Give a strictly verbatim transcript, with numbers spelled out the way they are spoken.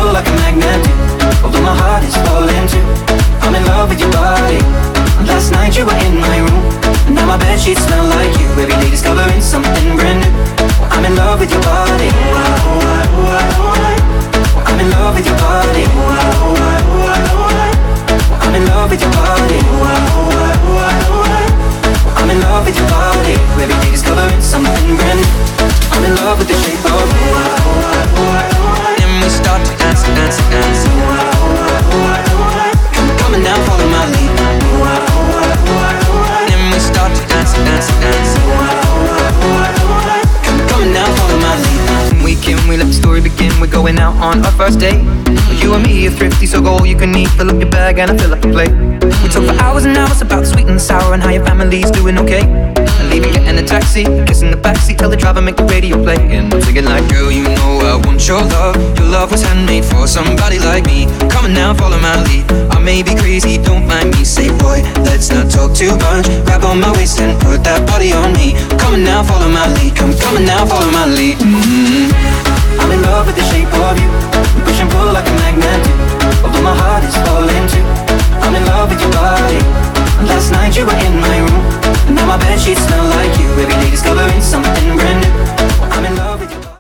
pull like a magnet do. Although my heart is falling too, I'm in love with your body. Last night you were in my room, and now my bedsheets smell like you. Every day discovering something brand new. I'm in love with your body. I'm in love with your body. I'm in love with your body. I'm in love with your body. Every day discovering something brand new. I'm in love with the shape of you. And we start to dance, dance, dance. Come, come and now follow my lead. And we start to dance, dance, dance. Come, come and now follow my lead. Weekend, we let the story begin. We're going out on our first date. You and me are thrifty, so go all you can eat. Fill up your bag and I fill up the plate. We talk for hours and hours about sweet and sour and how your family's doing okay. And leaving, getting a taxi, kissing the backseat, tell the driver make the radio play. And I'm singing like, girl, you know I want your love. Your love was handmade for somebody like me. Come on now, follow my lead. I may be crazy, don't mind me. Say, boy, let's not talk too much. Grab on my waist and put that body on me. Come on now, follow my lead. Come, come on now, follow my lead. Mm-hmm. I'm in love with the shape of you. We push and pull like a magnet do. Although my heart is falling too, I'm in love with your body. Last night you were in my room, and now my bedsheets smell